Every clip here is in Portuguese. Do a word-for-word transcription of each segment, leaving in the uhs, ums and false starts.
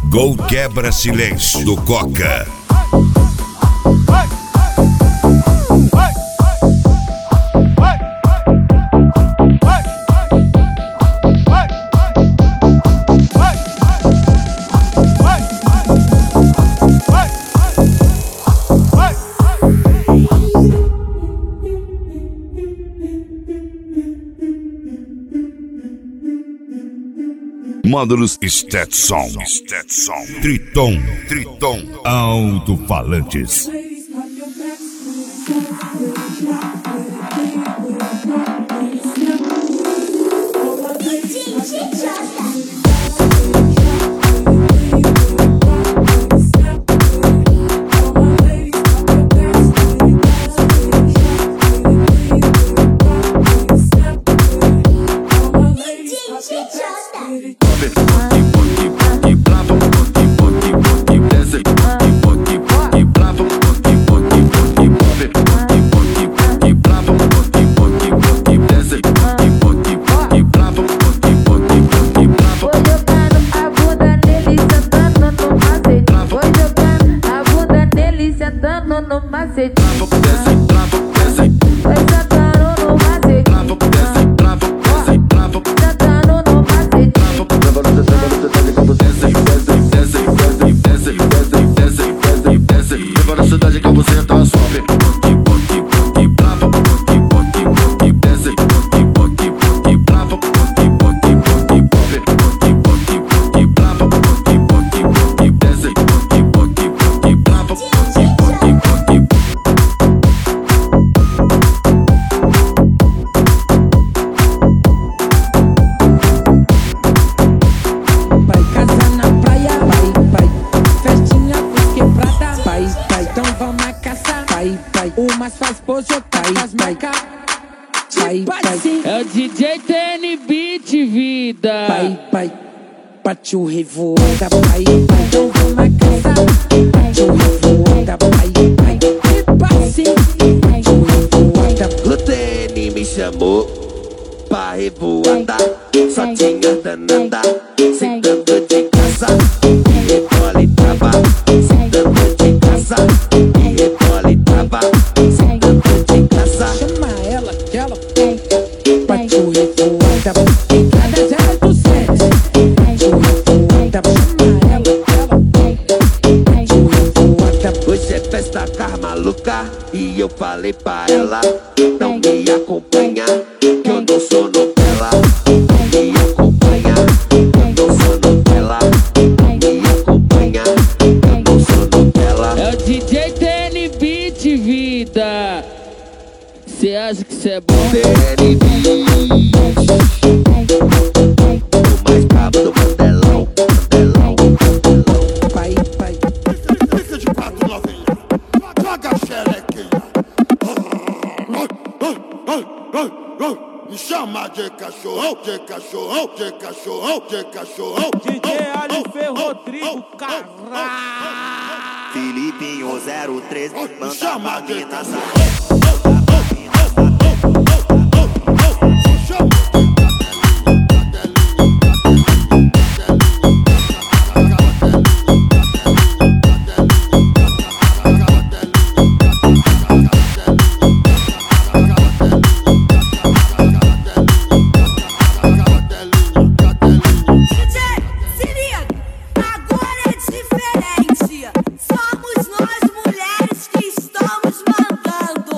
Gol Quebra Silêncio do Coca. Módulos Stetson, Stetson, Triton, Triton, alto-falantes. É o D J T N Beat, vida. Pai, pai, bate o revoada, pai, pai, então vamos caçar. Bate o revoada, pai, pai, e passe. Bate o revoada. O T N me chamou pra revoada. Só tinha danada, sentando de casa. E rebole trava, sentando de casa. E rebole trava, sentando de casa. Chama ela, que ela bate o revoada. Cada zero do sete. Bate o revoada. Chama ela, que ela bate o revoada. Hoje é festa car maluca. E eu falei pra ela, não me acompanha, que eu não sou novela. Não me acompanha, eu não sou novela. Não me acompanha, eu não sou novela. É o D J T N Beat, vida. Cê acha que cê é bom? T N Beat, o mais brabo do Mandelão, Mandelão, Mandelão. Pai, pai, Fica de quatro novinha, joga a xerequinha. Me chama de cachorrão, de cachorrão, de cachorrão, de cachorrão. D J Alife Rodrigo, caralho. Filipinho zero três, manda chama pra de mina cachorrão. Somos nós mulheres que estamos mandando.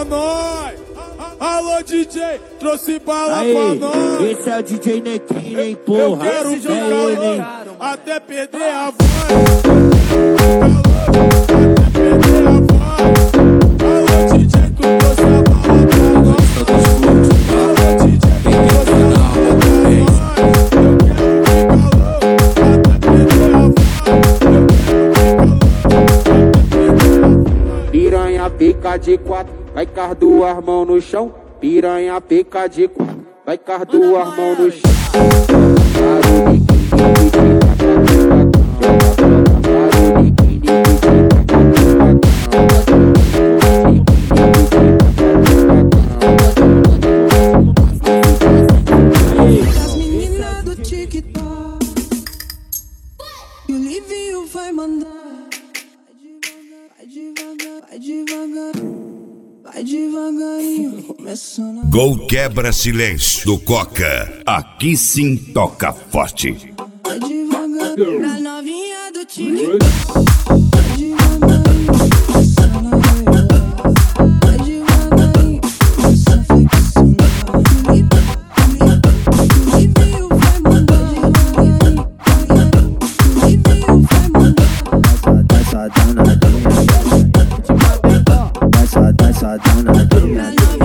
nós. Alô, D J, trouxe bala Aí, pra nós. esse é o D J Nequinho, hein, porra. Eu quero é ficar ele, louco hein. até perder a voz. Até perder a voz. Alô, D J, tu trouxe a bala pra nós. Alô, D J, tu trouxe a bala pra nós. Piranha pica de quatro, vai com as duas mãos no chão. Piranha pica de quatro, vai com as duas mãos no chão. As meninas do TikTok e o Livinho vai mandar. Vai devagar, vai devagar, vai devagarinho, começando a... Gol Quebra Silêncio do Coca. Aqui sim toca forte. Vai devagar, pra novinha do TikTok. Vai devagarinho, começando a rebolar. Vai devagarinho, começando a flexionar. O Livinho vai mandar. Devagarinho, o Livinho vai mandar. Essa danadinha, essa essa danadinha,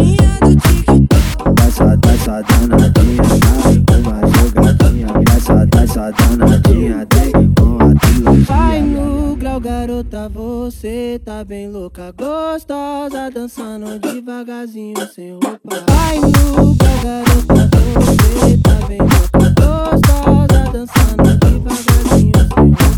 essa essa danadinha, uma jogadinha, essa essa danadinha tem com a trilogia. Vai no grau, garota, você tá bem louca, gostosa, dançando devagarzinho sem roupa. Vai no grau, garota, você tá bem louca, gostosa, dançando devagarzinho sem roupa.